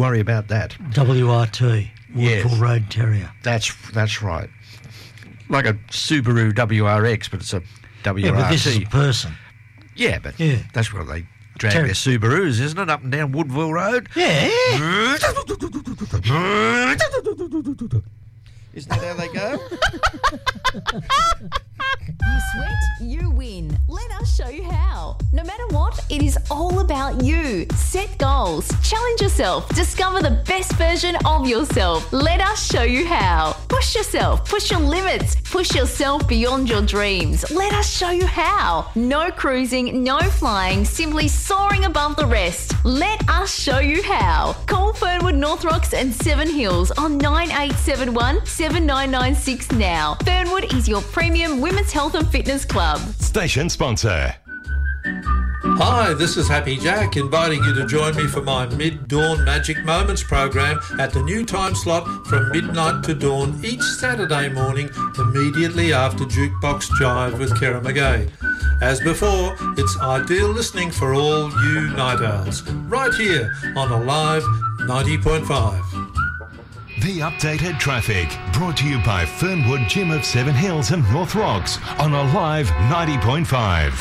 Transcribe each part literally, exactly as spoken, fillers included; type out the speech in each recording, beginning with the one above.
worry about that. W R T, Yes. Woodville Road Terrier. That's that's right. Like a Subaru W R X, but it's a W R T. Yeah, but this is a person. Yeah, but Yeah. that's where they drag Terrier. their Subarus, isn't it? Up and down Woodville Road. Yeah. Isn't that how they go? You sweat, you win. Let us show you how. No matter what, it is all about you. Set goals, challenge yourself, discover the best version of yourself. Let us show you how. Push yourself, push your limits, push yourself beyond your dreams. Let us show you how. No cruising, no flying, simply soaring above the rest. Let us show you how. Call Fernwood North Rocks and Seven Hills on nine eight seven one, seven nine nine six now. Fernwood is your premium women's health and fitness club. Station sponsor. Hi, this is Happy Jack, inviting you to join me for my Mid-Dawn Magic Moments program at the new time slot from midnight to dawn each Saturday morning, immediately after Jukebox Jive with Kira McGay. As before, it's ideal listening for all you night owls, right here on Alive ninety point five. The updated traffic brought to you by Fernwood Gym of Seven Hills and North Rocks on Alive ninety point five.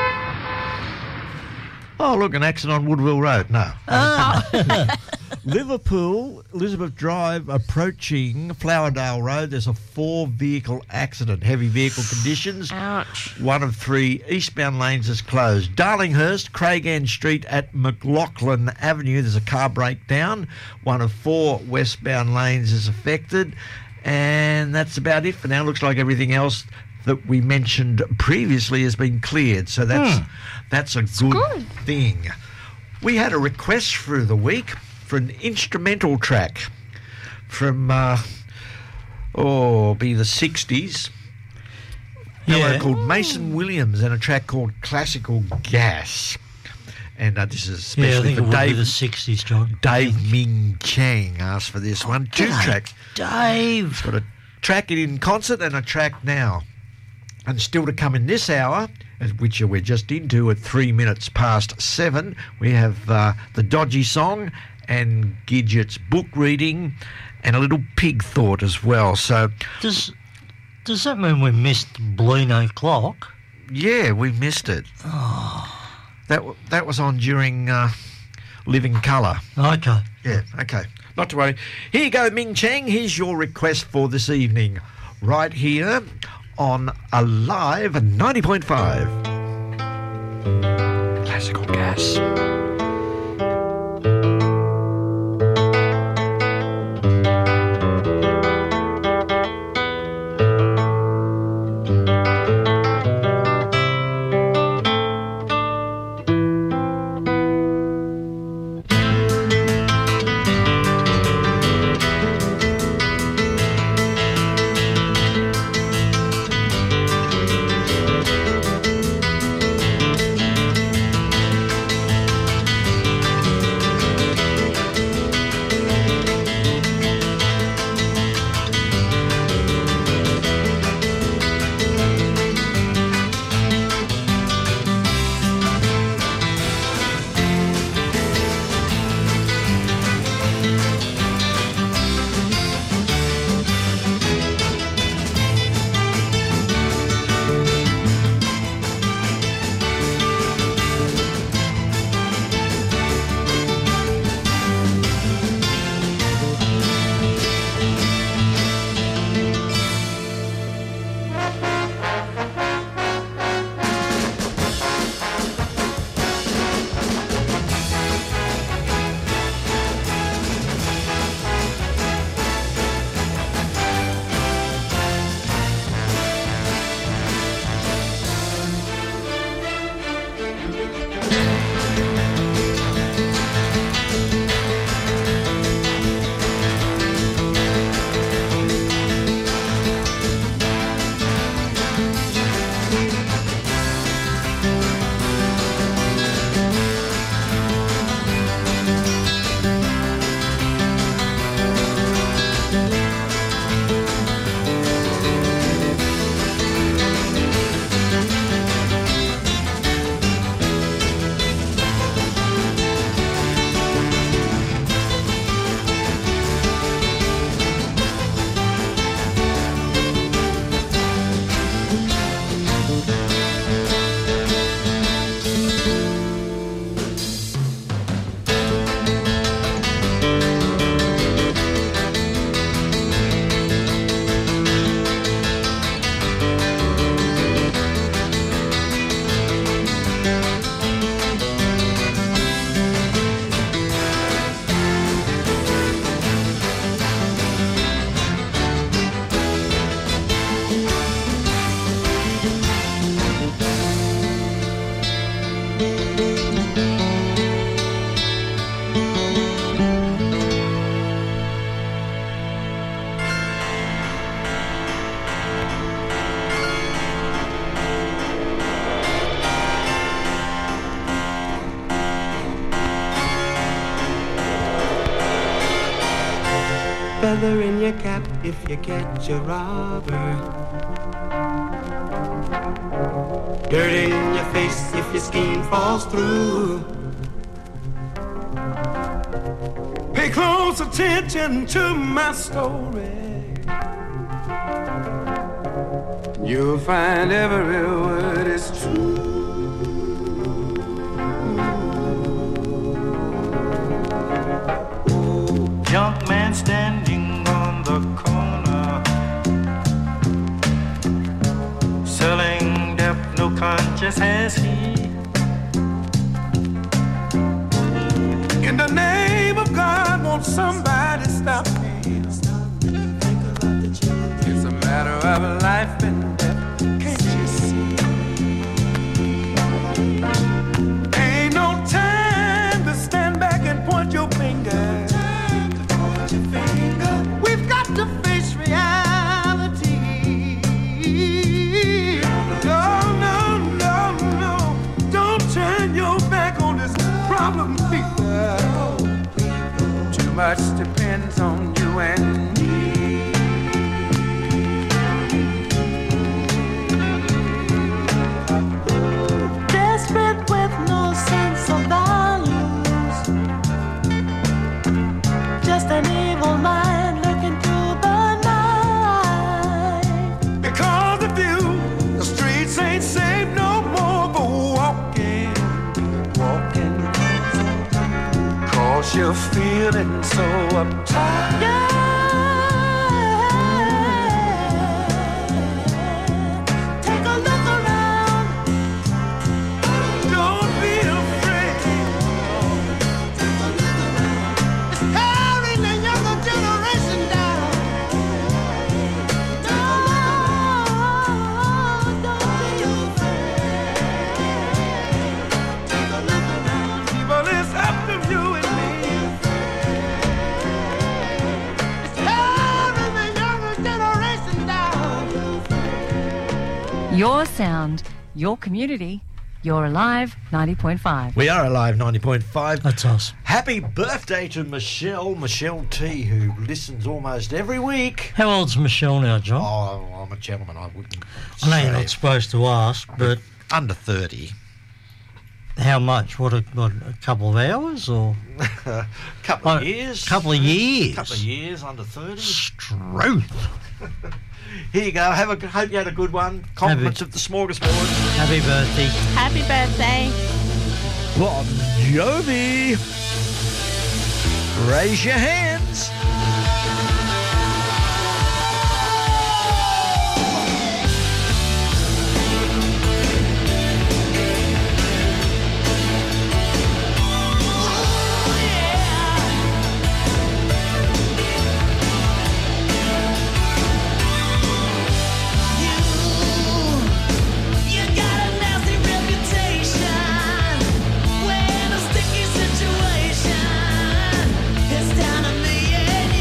Oh, look, an accident on Woodville Road. No. Ah. Liverpool, Elizabeth Drive, approaching Flowerdale Road. There's a four-vehicle accident. Heavy vehicle conditions. Ouch. One of three eastbound lanes is closed. Darlinghurst, Craigann Street at McLaughlin Avenue. There's a car breakdown. One of four westbound lanes is affected. And that's about it for now. Looks like everything else that we mentioned previously has been cleared. So that's Hmm. that's a good, good. thing. We had a request through the week for an instrumental track from, uh, oh, be the sixties. A fellow Yeah. called Mason Williams and a track called Classical Gas. And uh, this is Yeah, I especially think it for would be Dave, the sixties, John. Dave Ming Chang asked for this one. Two G'day, tracks. Dave. Got a track in concert and a track now. And still to come in this hour, which we're just into at three minutes past seven, we have uh, the Dodgy Song and Gidget's book reading and a little pig thought as well. So, Does does that mean we missed Blean O'Clock? yeah, we missed it. That, w- that was on during uh, Living Colour. Okay. Yeah, okay. Not to worry. Here you go, Ming Chang. Here's your request for this evening. Right here on Alive ninety point five. Classical Gas. feather in your cap if you catch a robber. Dirt in your face if your scheme falls through. Pay close attention to my story. You'll find every word is true. Young man standing on the corner, selling deaf, no conscience has he. In the name of God, won't somebody stop me? It's a matter of life and death, can't you see? Ain't no time to stand back and point your finger. We've got to face reality. No, no, no, no. Don't turn your back on this problem, people. Too much depends on you and me. Desperate with no sense of values, just an evil mind looking through the night. Because of you, the streets ain't safe no more for walking, walking. Cause you're feeling so uptight. Yeah. Take a look around. Don't be afraid. It's carrying the younger generation down. No, don't be afraid. Take a look around. People, it's up to you and me. It's carrying the younger generation down. Your sound, your community, you're alive ninety point five. We are alive ninety point five. That's us. Happy birthday to Michelle, Michelle T, who listens almost every week. How old's Michelle now, John? Oh, I'm a gentleman, I wouldn't I know you're say. not supposed to ask, but Under thirty. how much? What, a, what, a couple of hours or? Couple of Oh, years. couple of years. Couple of years, under thirty. Struth. Here you go. Have a, hope you had a good one. Compliments of the smorgasbord. Happy birthday. Happy birthday. Bon Jovi. Raise your hands. You got a nasty reputation. We're in a sticky situation. It's down to me and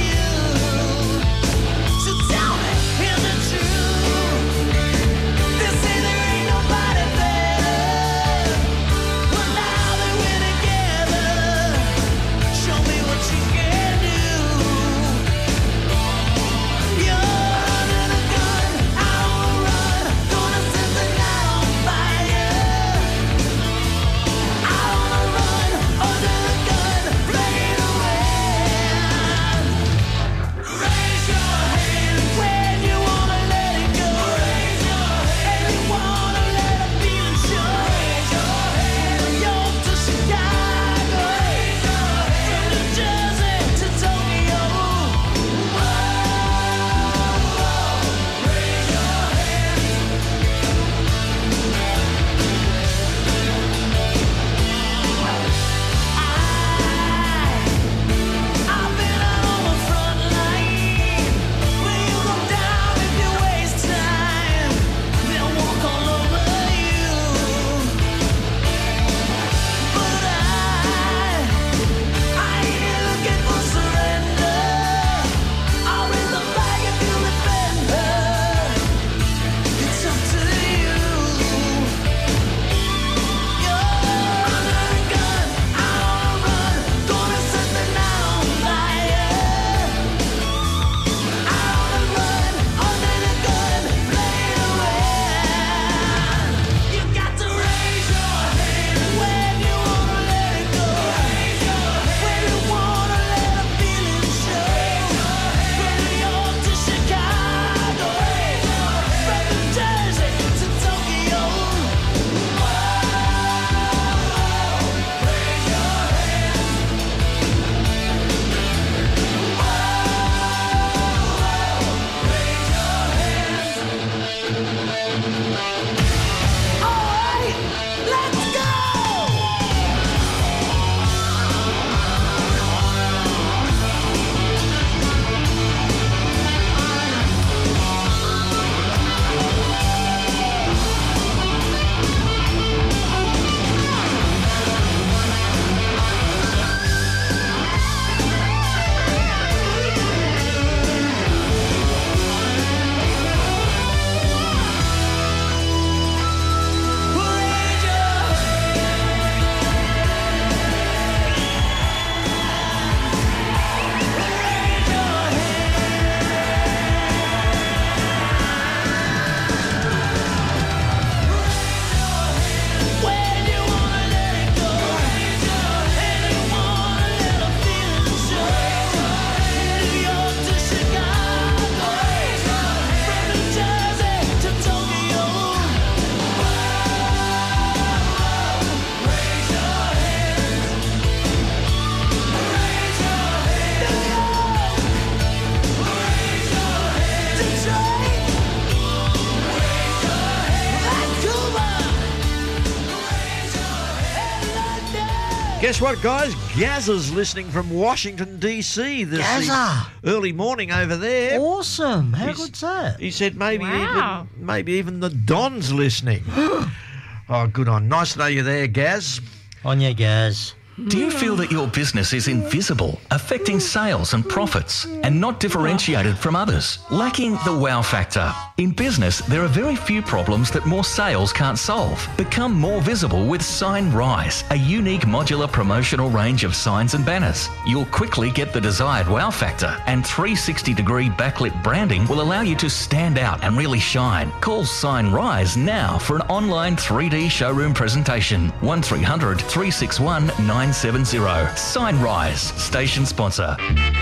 Guess what, guys? Gazza's listening from Washington, D C this Gazza. early morning over there. Awesome. How He's- good's that? He said maybe Wow. even maybe even the Don's listening. Oh, good on. Nice to know you're there, Gaz. On you, Gaz. Do you feel that your business is invisible, affecting sales and profits, and not differentiated from others? Lacking the wow factor? In business, there are very few problems that more sales can't solve. Become more visible with Sign Rise, a unique modular promotional range of signs and banners. You'll quickly get the desired wow factor, and three sixty degree backlit branding will allow you to stand out and really shine. Call Sign Rise now for an online three D showroom presentation. one three hundred, three six one, nine seven zero. Sign Rise, station sponsor.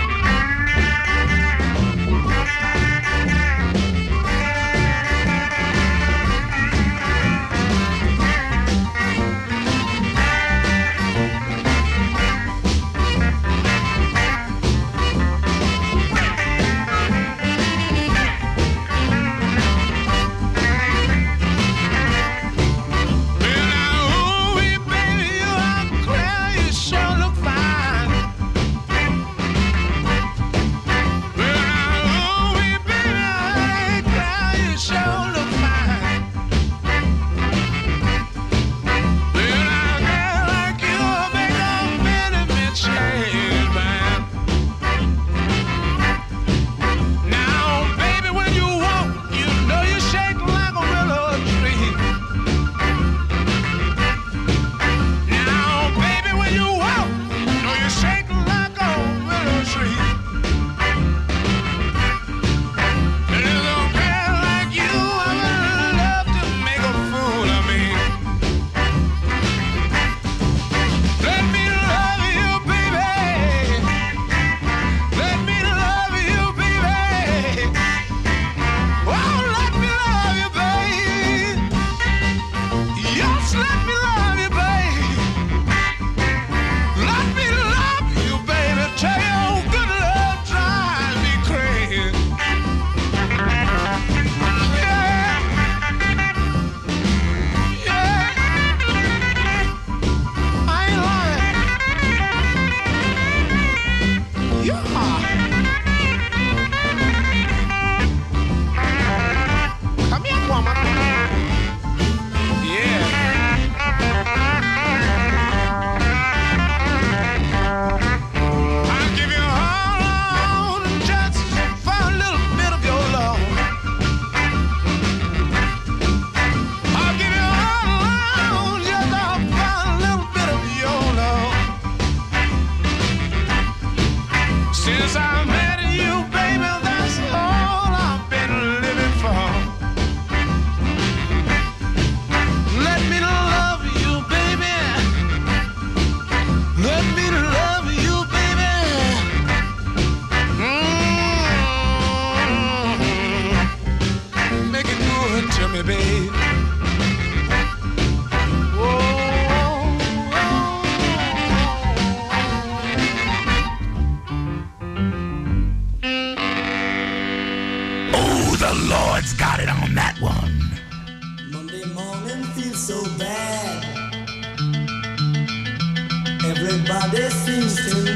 Everybody seems to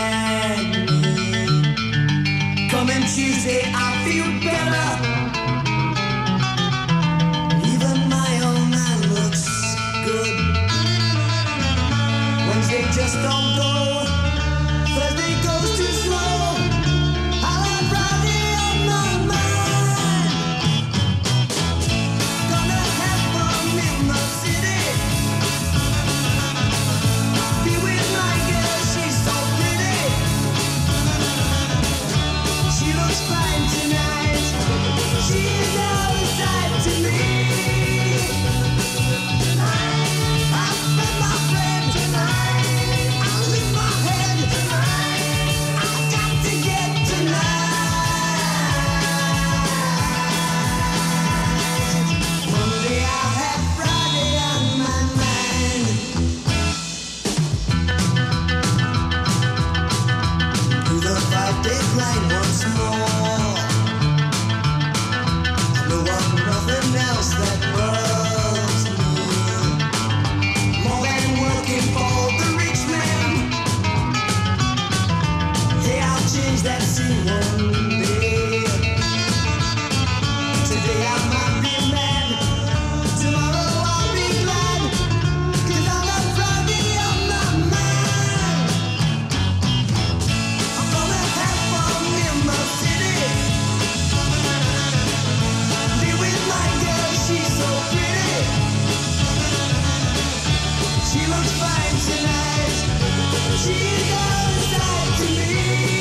nag me. Coming Tuesday, I feel better. Even my own man looks good. Wednesday just don't go. Thursday goes too slow. I'll have Friday on my mind. Gonna have fun in the city. Be with my girl, she's so pretty. She looks fine tonight. She's all inside to me. I'll spend my friend tonight. I'll lift my head tonight. I've got to get tonight. Monday I'll have Friday on my mind. Do the five-day grind once more. I know I'm nothing else that loves me. More than working for the rich man. dreams that sing one day. Today I might be mad, tomorrow I'll be glad, 'cause I'm not Friday on my mind. I'm gonna have fun in my city, be with my girl, she's so pretty. She looks fine tonight, she goes out to me.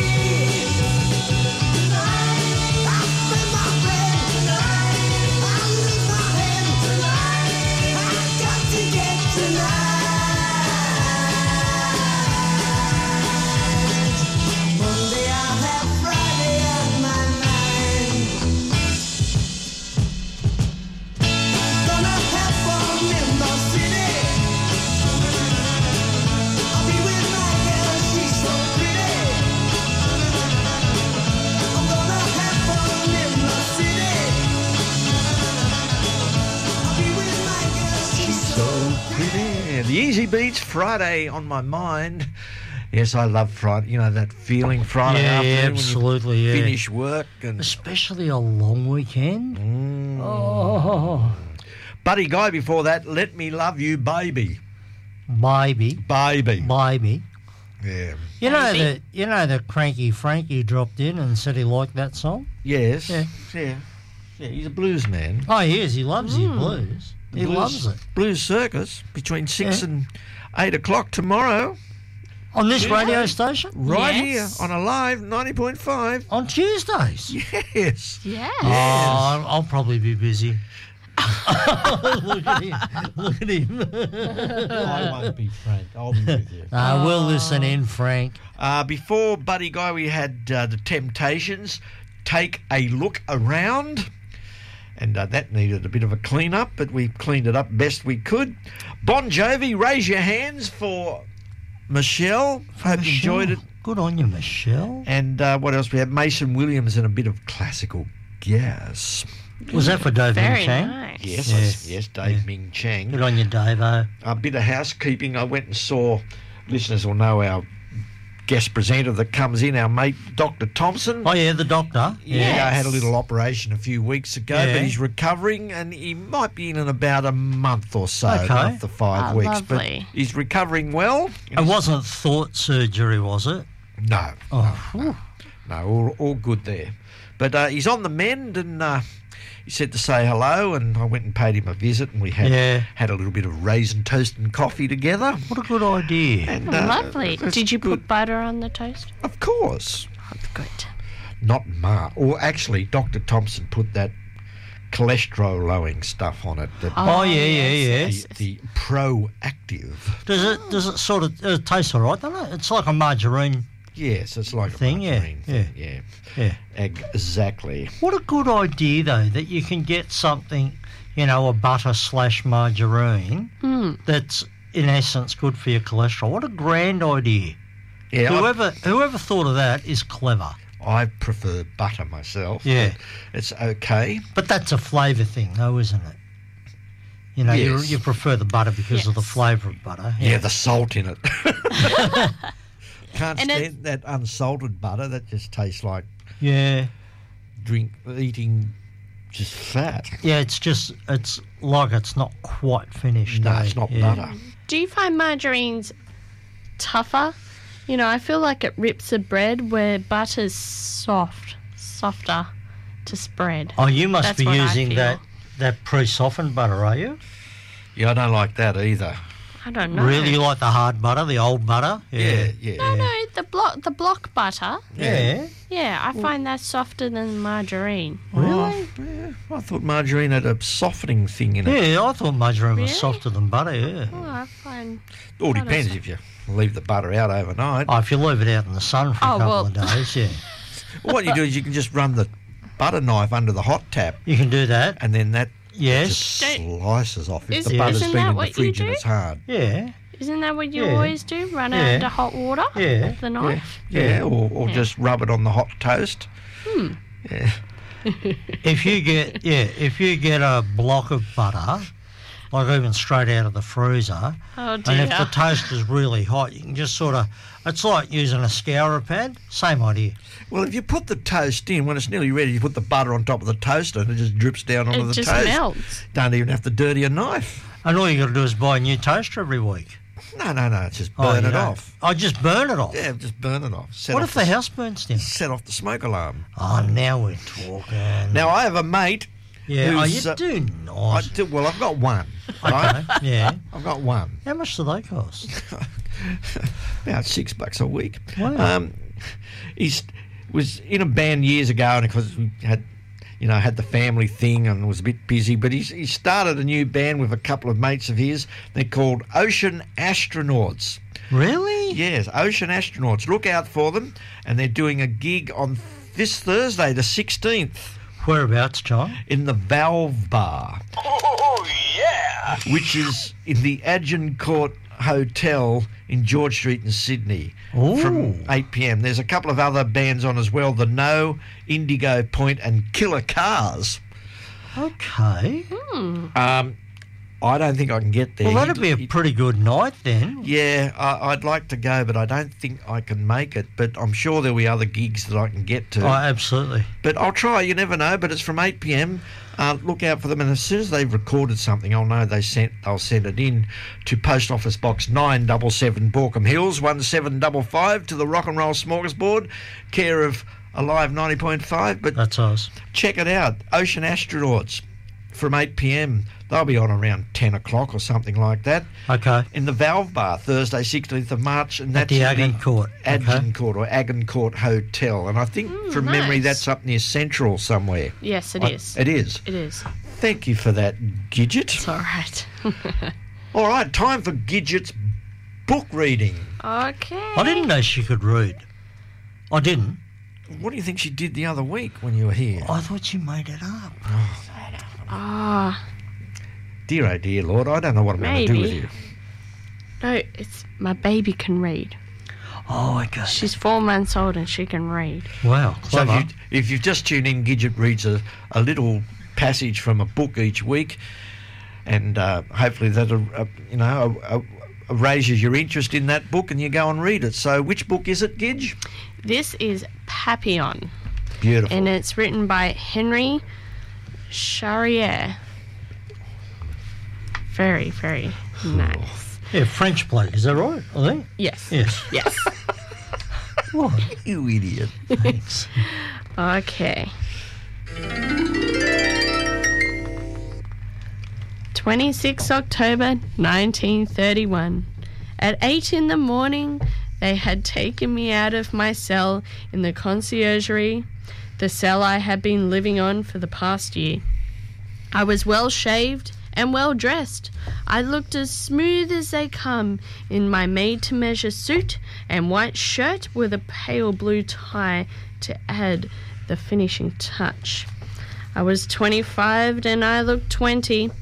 Tonight, I spend my friend. Tonight, I lose my head. Tonight, I got to get tonight. Monday I'll have Friday on my mind. Gonna have fun in my city. I'll be with my girl, she's so pretty. I'm gonna have fun in my city. I'll be with my girl, she's so pretty. Yeah, the Easy Beats, Friday on my mind. Yes, I love Friday. You know, that feeling Friday Yeah, afternoon yeah, when you absolutely, yeah. finish work. And Especially a long weekend. Mm. Oh, Buddy Guy before that, Let Me Love You, Baby. baby, Baby. baby. Yeah. You know Baby. that you know that Cranky Frankie dropped in and said he liked that song. Yes. Yeah. Yeah. Yeah, he's a blues man. Oh, he is. He loves his blues. He Blues- loves it. Blues Circus between six Yeah. and eight o'clock tomorrow, On this radio station right Yes. here on a live ninety point five. on Tuesdays. Yes. Yeah. Oh, I'll, I'll probably be busy. Look at him. Look at him. I won't be Frank. I'll be with you. Uh, we'll listen in, Frank. Uh, before Buddy Guy, we had uh, the Temptations, Take a Look Around. And uh, that needed a bit of a clean up, but we cleaned it up best we could. Bon Jovi, Raise Your Hands for Michelle. Hope you enjoyed it. Good on you, Michelle. And uh, what else? We have Mason Williams and a bit of classical gas. Was that for Dave Very Chang? nice. Yes, Yes. yes, Dave Yeah. Ming Chang. Good on you, Davo. A bit of housekeeping. I went and saw, listeners will know our guest presenter that comes in, our mate Doctor Thompson. Oh, yeah, the doctor. Yeah, I had a Yes. little operation a few weeks ago, Yeah. but he's recovering and he might be in in about a month or so, Okay. month to five Oh, weeks. lovely. But he's recovering well. It wasn't thought surgery, was it? No, Oh, whew. no, all, all good there. But uh, he's on the mend and uh, he said to say hello, and I went and paid him a visit, and we had Yeah. had a little bit of raisin toast and coffee together. What a good idea. And, uh, Lovely. that's Did you good. put butter on the toast? Of course. Good. Not Ma. Or actually, Doctor Thompson put that cholesterol lowering stuff on it. That Oh, yeah, yeah, yeah. yes, the, the Proactive. Does it does it sort of uh, taste all right, doesn't it? It's like a margarine. Yes, it's like Thing, a yeah, margarine thing. Yeah. Yeah. Exactly. What a good idea, though, that you can get something, you know, a butter slash margarine that's in essence good for your cholesterol. What a grand idea. Yeah, I, Whoever whoever thought of that is clever. I prefer butter myself. Yeah. but it's okay. But that's a flavour thing, though, isn't it? You know, you, Yes. you prefer the butter because of the Yes. flavour of butter. Yeah, the salt in it. Can't And it's- stand that unsalted butter. That just tastes like Yeah. drink eating just fat. Yeah, it's just, it's like it's not quite finished. No, eh? it's not Yeah. butter. Do you find margarine's tougher? You know, I feel like it rips the bread where butter's soft, softer to spread. Oh, you must That's be what I using feel. that, that pre-softened butter, are you? Yeah, I don't like that either. I don't know. Really? You like the hard butter, the old butter? Yeah, yeah. No, no, the block, the block butter. Yeah. Yeah, I find that softer than margarine. Really? Yeah, I thought margarine had a softening thing in it. Yeah, I thought margarine was Really? softer than butter, yeah. Oh, I find. All Butter depends soft. if you leave the butter out overnight. Oh, if you leave it out in the sun for a Oh, couple well. of days, yeah. What you do is you can just run the butter knife under the hot tap, You can do that. and then that Yes. just Don't- slices off if Is- the butter's isn't been that in what the you fridge and do? it's hard. Yeah. Isn't that what you Yeah. always do? Run Yeah. it under hot water Yeah. with the knife? Yeah, or, or Yeah. just rub it on the hot toast. Yeah. If you get, yeah, if you get a block of butter like even straight out of the freezer. Oh, And if dear. the toast is really hot, you can just sort of, it's like using a scourer pad, same idea. Well, if you put the toast in, when it's nearly ready, you put the butter on top of the toaster and it just drips down onto It the just toast. melts. Don't even have to dirty a knife. And all you got to do is buy a new toaster every week. No, no, no, just Oh, burn you it don't. off. I just burn it off. Yeah, just burn it off. Set What off if the house burns down? Set off the smoke alarm. Oh, now we're talking. Now, I have a mate. Yeah, oh, who's, you uh, do I not. do, well, I've got one. Okay, Right? yeah. I've got one. How much do they cost? About six bucks a week. Wow. Um, he's was in a band years ago, and because we had, you know, had the family thing and was a bit busy. But he's he started a new band with a couple of mates of his. They're called Ocean Astronauts. Really? Yes, Ocean Astronauts. Look out for them, and they're doing a gig on this Thursday, the sixteenth. Whereabouts, John? In the Valve Bar. Oh, yeah! Which is in the Agincourt Hotel in George Street in Sydney. Ooh. From eight p.m. There's a couple of other bands on as well, The No, Indigo Point and Killer Cars. Okay. Um, I don't think I can get there. Well, that'd be a pretty good night then. Yeah, I, I'd like to go, but I don't think I can make it. But I'm sure there'll be other gigs that I can get to. Oh, absolutely. But I'll try. You never know. But it's from eight p.m. Uh, look out for them, and as soon as they've recorded something, I'll know they sent. They'll send it in to Post Office Box nine seven seven, Borkham Hills, one seven five five, to the Rock and Roll Smorgasbord, care of Alive ninety point five. But that's us. Check it out, Ocean Astronauts, from eight p.m. They'll be on around ten o'clock or something like that. Okay. In the Valve Bar, Thursday, sixteenth of March. And At that's the in Agincourt. Okay. Agincourt or Agincourt Hotel. And I think from memory nice. that's up near Central somewhere. Yes, it I- is. It is. It is. Thank you for that, Gidget. It's all right. All right, time for Gidget's book reading. Okay. I didn't know she could read. I didn't. What do you think she did the other week when you were here? I thought she made it up. Ah, Dear, oh dear, Lord, I don't know what I'm going to do with Maybe. you. no, it's my baby can read. Oh, I got She's four months old and she can read. Wow, So clever. if, you, if you've just tuned in, Gidget reads a, a little passage from a book each week, and uh, hopefully that uh, uh, you know uh, uh, raises your interest in that book, and you go and read it. So, which book is it, Gidge? This is Papillon, Beautiful. and it's written by Henry Charrier. Very, very nice. Yeah, French plate. Is that right? I think. Yes. Yes. Yes. What? You idiot. Thanks. Okay. twenty-sixth October nineteen thirty-one. At eight in the morning, they had taken me out of my cell in the conciergerie, the cell I had been living on for the past year. I was well shaved and well dressed. I looked as smooth as they come in my made-to-measure suit and white shirt with a pale blue tie to add the finishing touch. I was twenty-five and I looked twenty.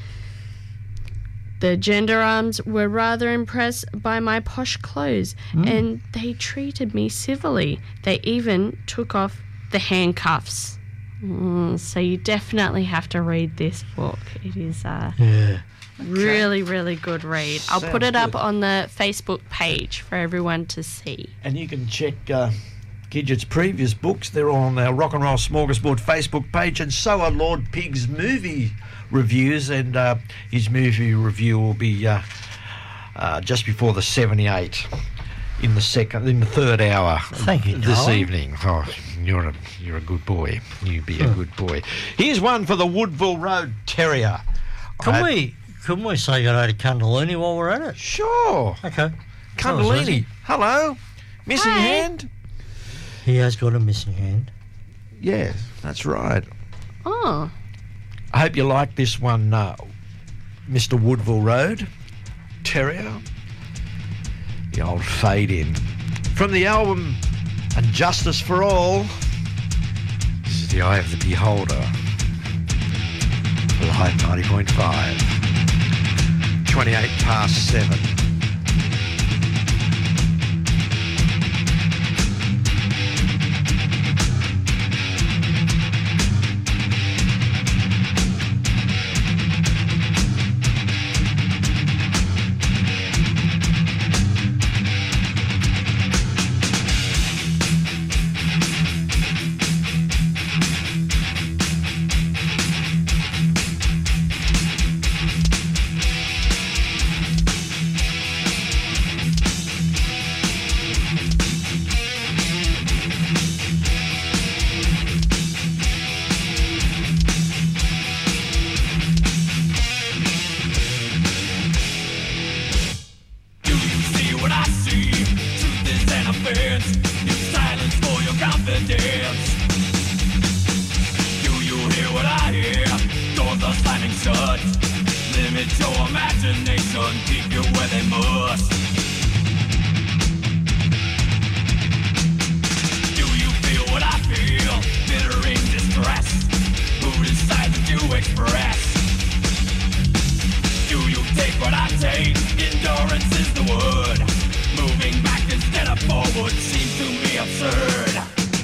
The gendarmes were rather impressed by my posh clothes, Mm. and they treated me civilly. They even took off the handcuffs. Mm, so you definitely have to read this book. It is a Yeah. really, really good read. I'll put Sounds it up good. on the Facebook page for everyone to see. And you can check uh, Gidget's previous books. They're on our Rock and Roll Smorgasbord Facebook page, and so are Lord Pig's movie reviews, and uh, his movie review will be uh, uh, just before the seventy-eight in the second, in the third hour Thank you, this darling. evening. Oh, you're a you're a good boy. You be a good boy. Here's one for the Woodville Road Terrier. Can I- we? Can we say good day to Kundalini while we're at it? Sure. Okay. Kundalini. Hello. Missing Hi. hand. He has got a missing hand. Yes, that's right. Oh, I hope you like this one, uh, Mister Woodville Road Terrier. The old fade in. From the album And Justice for All, this is The Eye of the Beholder. Live ninety point five. twenty-eight past seven. imagination keep you where they must. Do you feel what I feel? Bittering distress. Who decides to express? Do you take what I take? Endurance is the word. Moving back instead of forward seems to me absurd.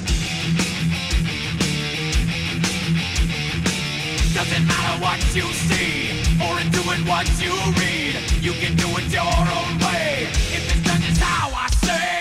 Doesn't matter what you see, or into it what you read. You can do it your own way, if it's done just how I say.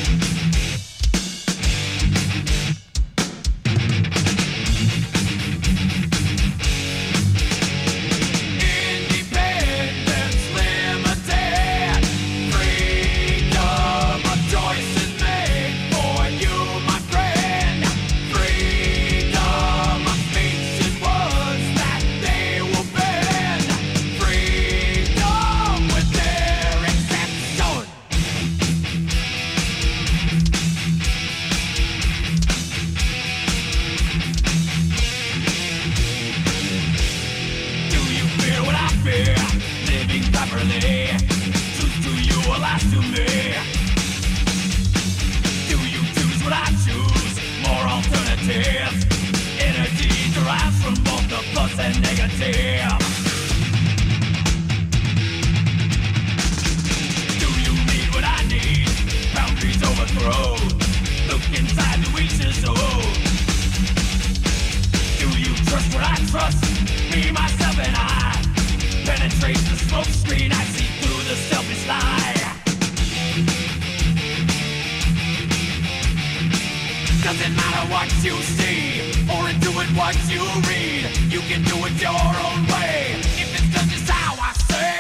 Independence limited. Freedom of choice is made for you, my friend. Freedom of speech is words that they will bend. Freedom with their exception. Do you fear what I fear? Living properly. Truth to you or lies to me? Do you choose what I choose? More alternatives. Energy derives from both the plus and negative. Do you need what I need? Boundaries overthrown. Look inside to each his own. Do you trust what I trust? Me, myself, and I penetrate the smoke screen. I see through the selfish lie. Doesn't matter what you see, or into it what you read. You can do it your own way, if it's done just how I say.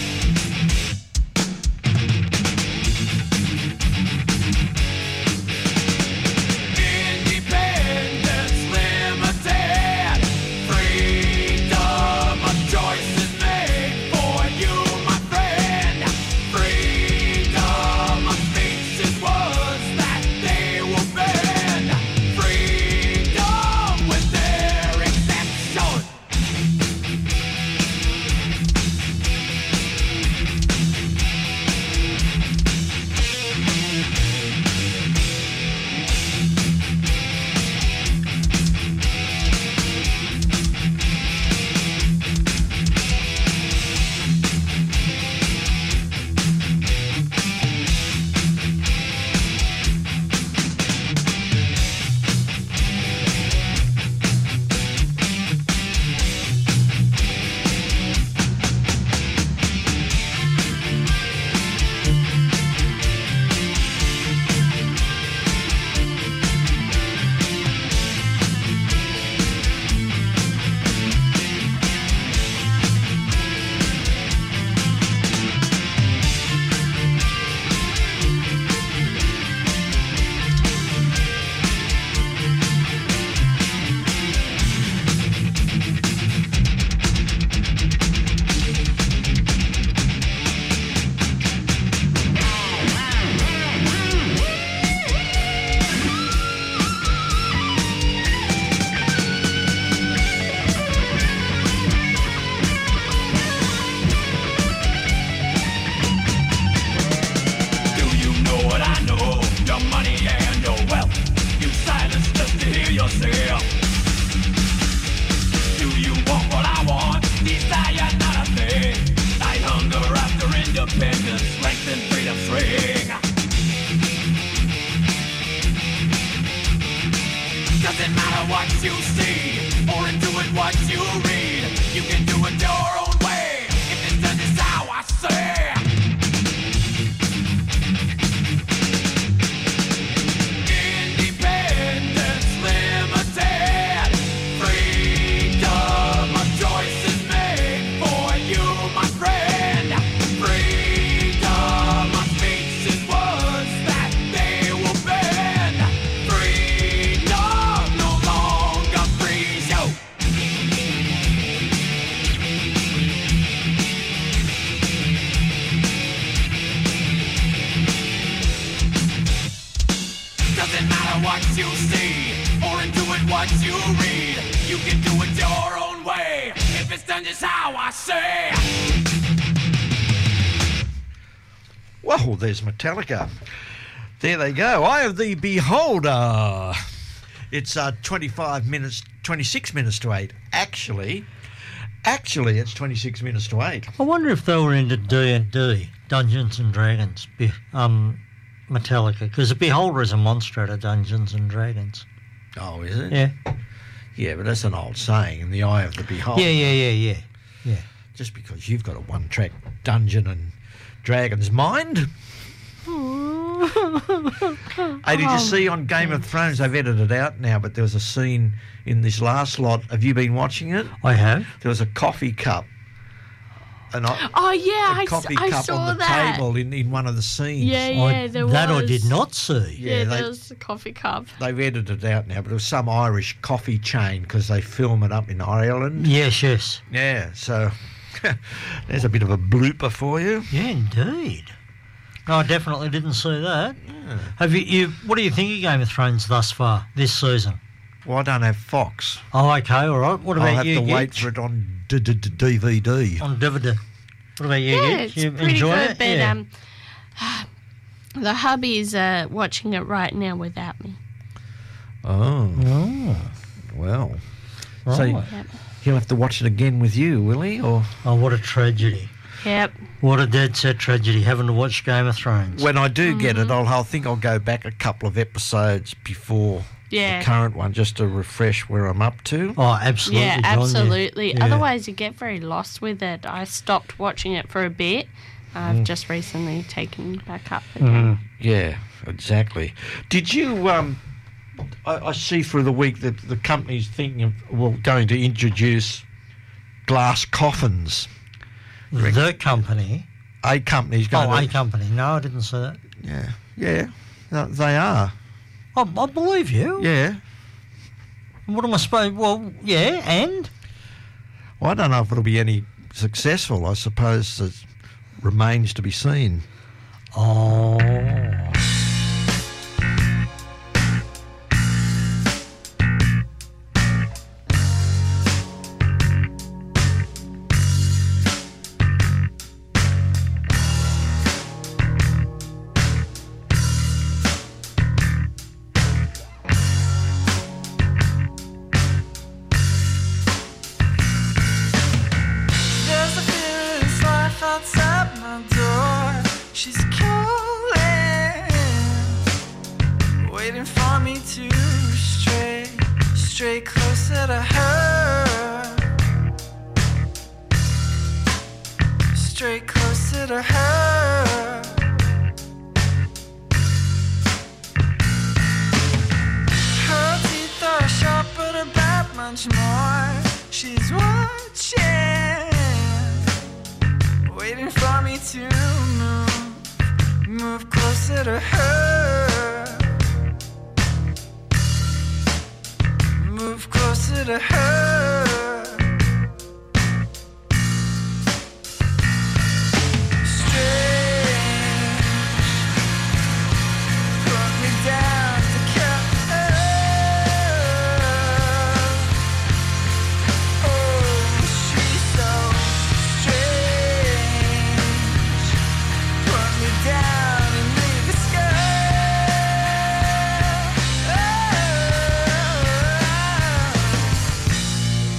Independence limited. Freedom of choice is made for you, my friend. Freedom of speech is words that they will bend. Freedom with their exception. Do you know what I know? Your money and your wealth. You silence just to hear yourself. Do you want what I want? Desire not a thing. I hunger after independence, strength and freedom string. Doesn't matter what you see, or into it what you read. You can do it your own way, if it's done just how I say. Independence limited. Freedom of choice is made for you, my friend. Freedom of speech is words that they will bend. Freedom no longer frees you. Doesn't matter what you see, or into it what you read. You can do it your own way, if it's done just how I say. Well, there's Metallica. There they go. Eye of the Beholder. It's uh, twenty-five minutes, twenty-six minutes to eight. Actually, actually, it's twenty-six minutes to eight. I wonder if they were into D and D, Dungeons and Dragons, be, um, Metallica, because the Beholder is a monster out of Dungeons and Dragons. Oh, is it? Yeah. Yeah, but that's an old saying, in the eye of the beholder. Yeah, yeah, yeah, yeah, yeah. Just because you've got a one-track Dungeon and Dragons mind. Hey, did you see on Game of Thrones, they've edited it out now, but there was a scene in this last lot. Have you been watching it? I have. There was a coffee cup. An, Oh yeah, a I, coffee s- I cup saw on the that. table in, in one of the scenes. Yeah, yeah, I, there that was. I did not see. Yeah, Yeah, there they- was a coffee cup. They've edited it out now, but it was some Irish coffee chain because they film it up in Ireland. Yes, yes. Yeah, so there's a bit of a blooper for you. Yeah, indeed. No, I definitely didn't see that. Have you, you? What do you think of Game of Thrones thus far this season? Well, I don't have Fox. Oh, okay, all right. What about I'll have you? to wait Gitch? for it on d- d- d- D V D. On D V D. What about you? Yeah, Gitch? it's You pretty enjoy good, it? but Yeah. um, the hubby's uh, watching it right now without me. Oh, Oh, well. right. So Yep. he'll have to watch it again with you, will he? Or Oh, what a tragedy. Yep. What a dead set tragedy, having to watch Game of Thrones. when I do get Mm-hmm. it, I'll, I think I'll go back a couple of episodes before Yeah. the current one just to refresh where I'm up to. Oh, absolutely, Yeah, John, absolutely. Yeah. Otherwise, you get very lost with it. I stopped watching it for a bit. I've Mm. just recently taken back up again. Yeah, exactly. Did you? Um, I, I see through the week that the company's thinking of well going to introduce glass coffins. The company. A company's going. Oh, to, a company. No, I didn't see that. Yeah, yeah, th- they are. I, I believe you. Yeah. What am I supposed? Well, yeah, and Well, I don't know if it'll be any successful. I suppose it remains to be seen. oh, There's a fearless life outside my door. She's calling, waiting for me to stray, stray closer to her, stray closer to her. Her teeth are sharp, but her bite much more. She's watching, waiting for me to move, move closer to her, move closer to her. Strange, put me down to cut. Oh, she's so strange. Put me down and leave the sky.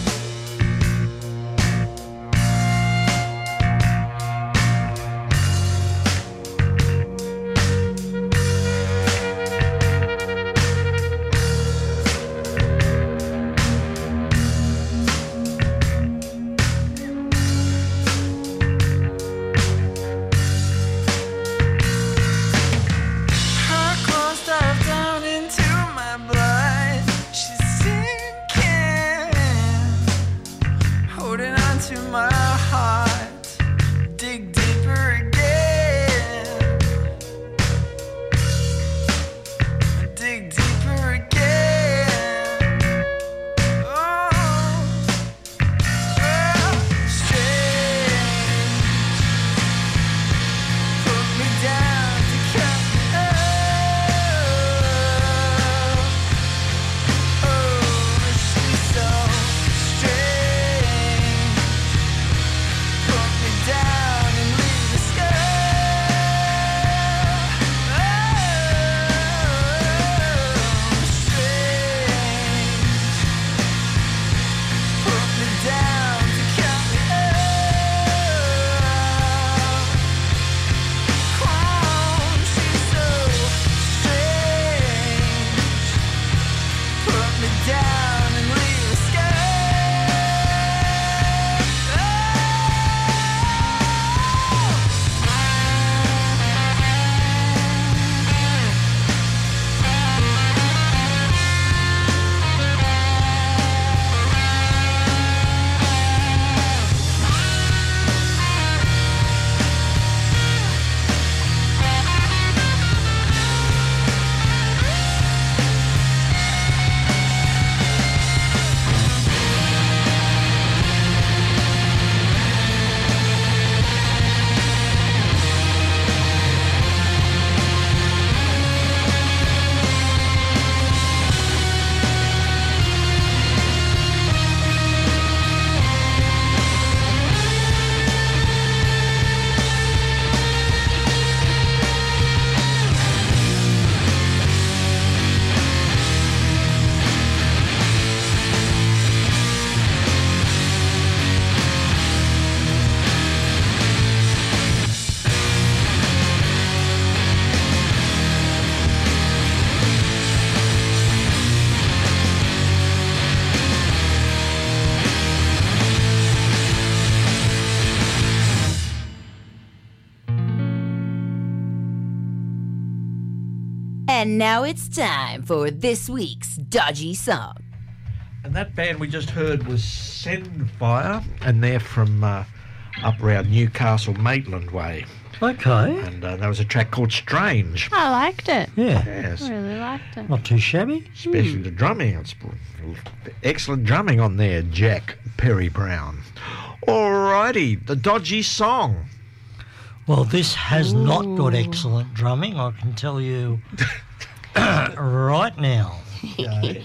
And now it's time for this week's Dodgy Song. And that band we just heard was Send Fire, and they're from uh, up around Newcastle, Maitland way. Okay. And uh, there was a track called Strange. I liked it. Yeah. Yes. I really liked it. Not too shabby. Especially the drumming. It's excellent drumming on there, Jack Perry Brown. Alrighty, the Dodgy Song. Well, this has Ooh. not got excellent drumming, I can tell you right now. Okay.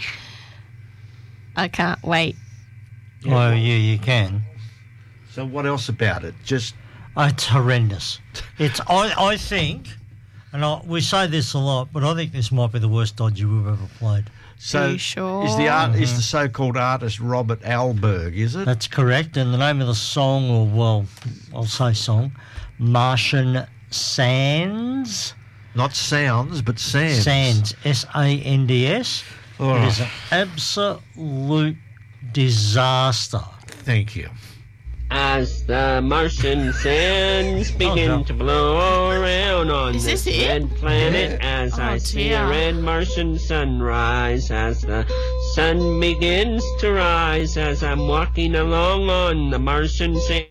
I can't wait. Yeah, oh, yeah, you can. So what else about it? Just... Oh, it's horrendous. It's I, I think, and I, we say this a lot, but I think this might be the worst Dodgy we've ever played. So Are you sure? is the art Mm-hmm. is the so-called artist Robert Alberg, is it? That's correct, and the name of the song, or well, I'll say song, Martian Sands. Not sounds, but sands. Sands, S A N D S. Oh. It is an absolute disaster. Thank you. As the Martian sands begin Oh, no. to blow around on Is this, this it? red planet, as Oh, I see dear. a red Martian sunrise, as the sun begins to rise, as I'm walking along on the Martian sand.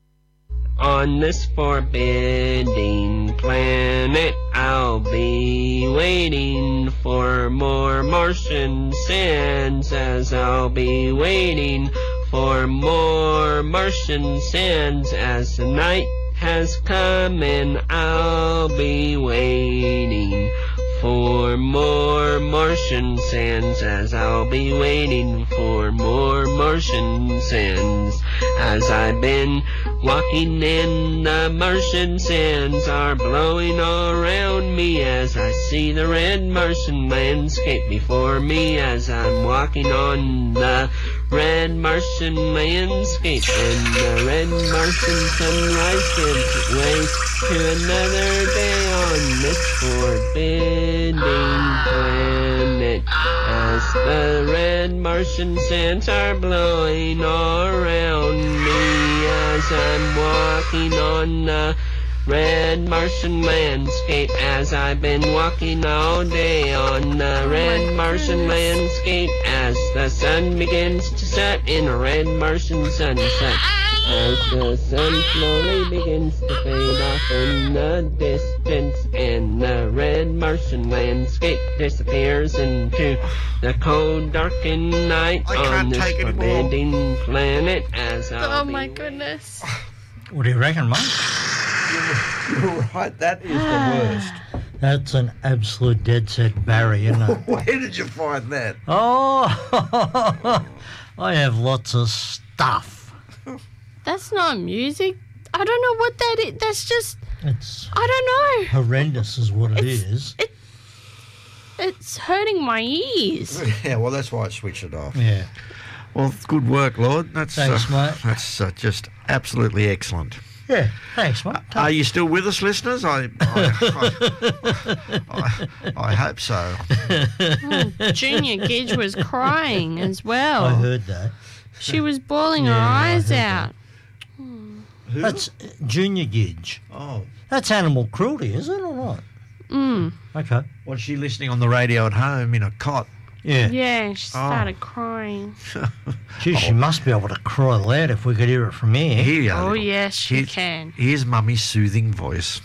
On this forbidding planet, I'll be waiting for more Martian sands, as I'll be waiting for more Martian sands, as the night has come and I'll be waiting for more Martian sands, as I'll be waiting for more Martian sands. As I've been walking in, the Martian sands are blowing all around me, as I see the red Martian landscape before me, as I'm walking on the red Martian landscape, and the red Martian sunrise gives way to another day on this forbidding planet, as the red Martian sands are blowing all around me, as I'm walking on the red Martian landscape, as I've been walking all day on the red Martian landscape, as the sun begins to set in a red Martian sunset, as the sun slowly begins to fade off in the distance, and the red Martian landscape disappears into the cold, darkened night I on can't this take it anymore. forbidding planet, as I'll Oh be my goodness. What do you reckon, mate? You're right, that is the worst. That's an absolute dead set Barry, isn't it? Where did you find that? Oh, I have lots of stuff. That's not music. I don't know what that is. That's just, It's I don't know. horrendous is what it It's- is. It, it's hurting my ears. Yeah, well, that's why I switched it off. Yeah. Well, good work, Lord. That's Thanks, uh, mate. That's uh, just absolutely excellent. Yeah, thanks, mate. Are you still with us, listeners? I, I, I, I, I hope so. Oh, Junior Gidge was crying as well. I heard that. She was bawling Yeah, her I eyes heard out. Who? That's uh, Junior Gidge. Oh, That's animal cruelty, is it, or not? Mm. Okay. was she listening on the radio at home in a cot? Yeah. Yeah, she Oh. started crying. Gee, she must be able to cry loud if we could hear it from here. Here you Oh, are. yes, she Here- can. Here's Mummy's soothing voice.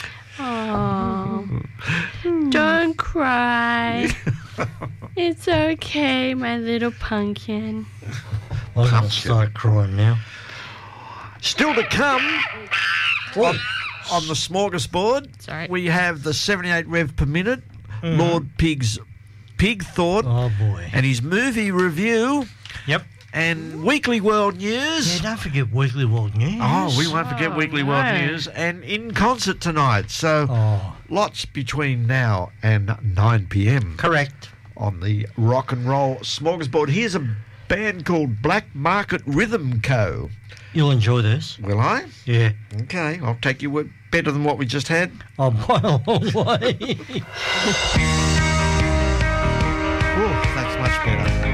Oh, don't cry. It's okay, my little pumpkin. I'm going to start crying now. Still to come on, on the smorgasbord, Sorry. we have the seventy-eight rev per minute, Lord Pig's Pig Thought, Oh, boy. and his movie review, Yep. and Weekly World News. Yeah, don't forget Weekly World News. Oh, we won't forget Oh, Weekly World no. News, and in concert tonight. So Oh, lots between now and nine p.m. correct. on the Rock and Roll Smorgasbord. Here's a band called Black Market Rhythm Co. You'll enjoy this. Will I? Yeah. Okay, I'll take your word. Better than what we just had. Oh, by a long way. Oh, that's much better.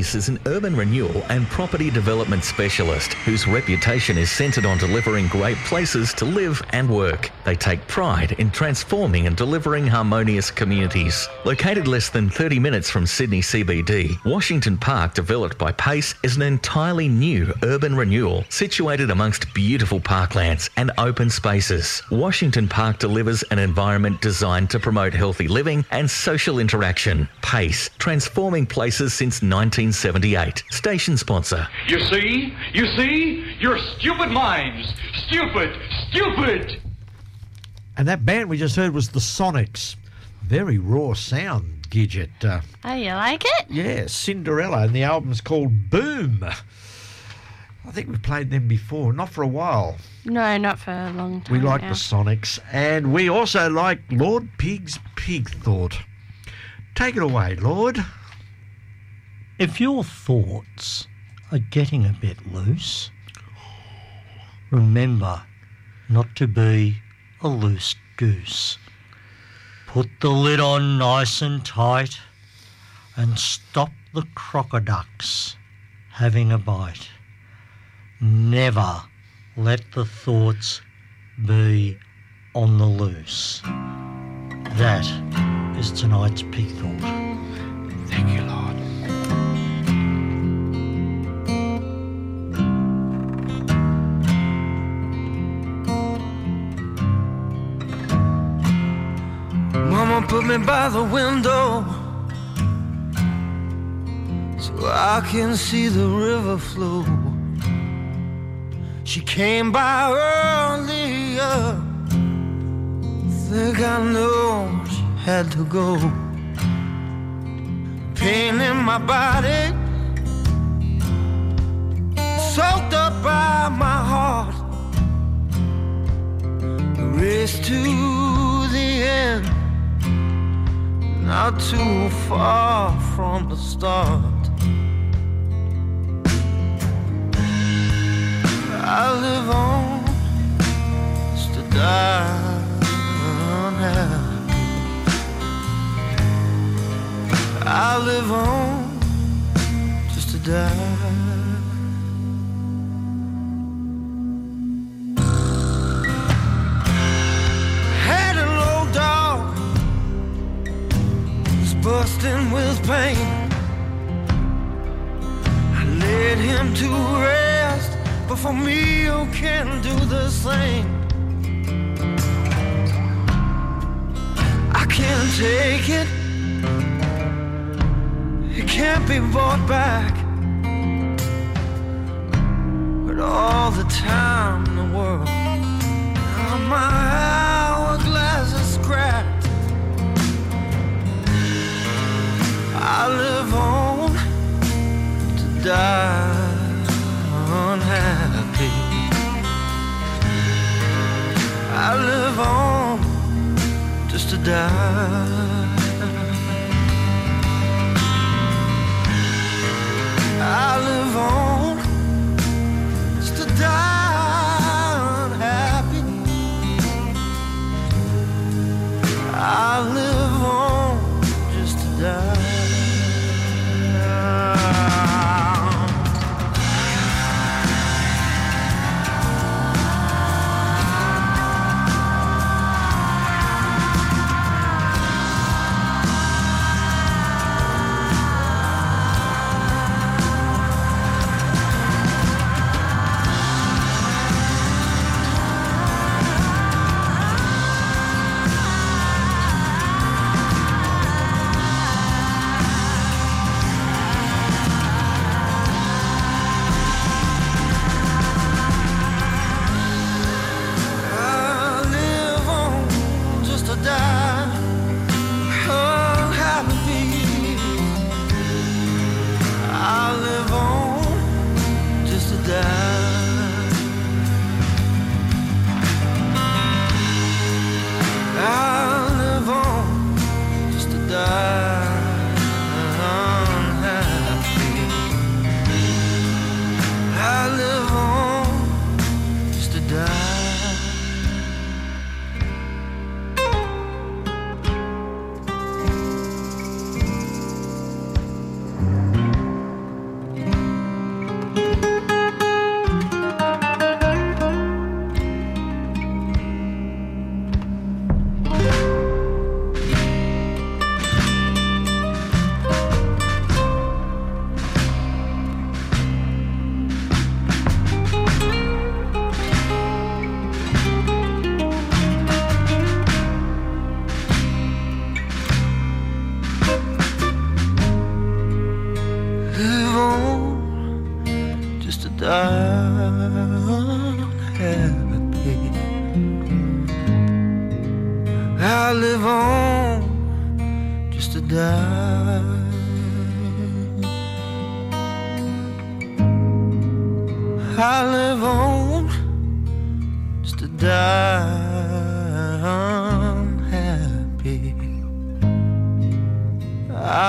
Pace is an urban renewal and property development specialist whose reputation is centred on delivering great places to live and work. They take pride in transforming and delivering harmonious communities. Located less than thirty minutes from Sydney C B D, Washington Park, developed by Pace, is an entirely new urban renewal situated amongst beautiful parklands and open spaces. Washington Park delivers an environment designed to promote healthy living and social interaction. Pace, transforming places since nineteen seventy-eight. Station sponsor. You see? You see? Your stupid minds. Stupid. Stupid. And that band we just heard was the Sonics. Very raw sound, Gidget. Uh, Oh, you like it? yeah, Cinderella, and the album's called Boom. I think we've played them before, not for a while. No, not for a long time. We like now. the Sonics, and we also like Lord Pig's Pig Thought. Take it away, Lord. If your thoughts are getting a bit loose, remember not to be a loose goose. Put the lid on nice and tight and stop the crocoducks having a bite. Never let the thoughts be on the loose. That is tonight's Pig Thought. Thank you, Lord. Mama put me by the window so I can see the river flow. She came by earlier, think I know she had to go. Pain in my body, soaked up by my heart. The race to the end, not too far from the start. I live on just to die unhappy. I live on just to die. Had an old dog was busting with pain. I led him to rest, but for me you can do the same. I can't take it, it can't be bought back. But all the time in the world, now my hourglass is cracked. I live on to die unhappy. I live on just to die. I live on just to die unhappy. I live on just to die.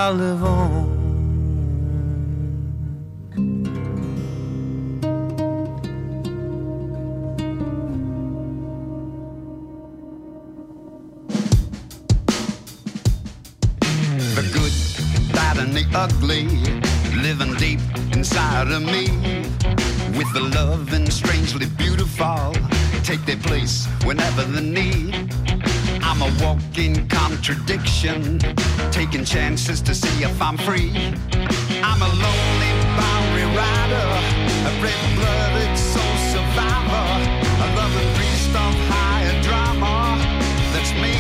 I live on. The good, bad, and the ugly, living deep inside of me. With the love and strangely beautiful, take their place whenever the need. I'm a walking contradiction, taking chances to see if I'm free. I'm a lonely boundary rider, a red-blooded soul survivor, a loving priest of higher drama. That's me.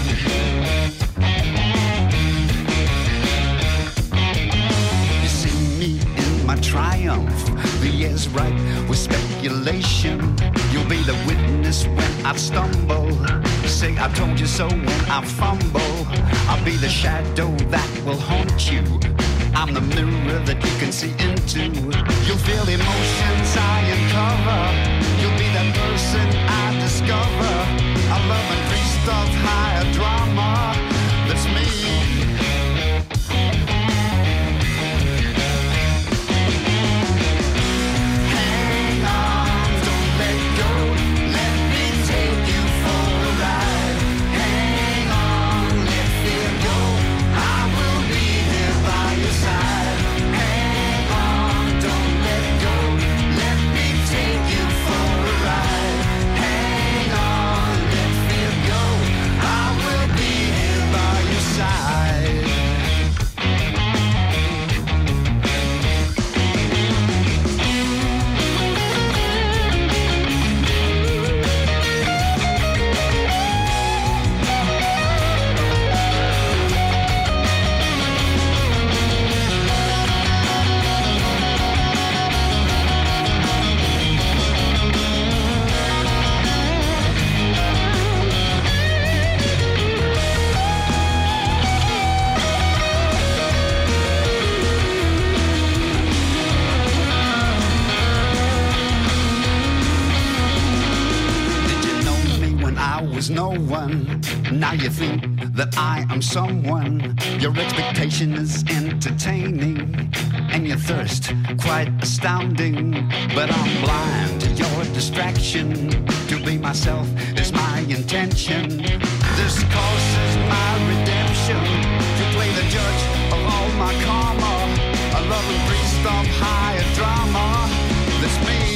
You see me in my triumph, the air's ripe with speculation. You'll be the witness when I stumble. Say I told you so when I fumble. I'll be the shadow that will haunt you. I'm the mirror that you can see into. You'll feel emotions I uncover. You'll be that person I discover. A loving priest of higher drama. That's me. No one. Now you think that I am someone. Your expectation is entertaining, and your thirst quite astounding. But I'm blind to your distraction. To be myself is my intention. This course is my redemption. To play the judge of all my karma. A loving priest of higher drama. That's me.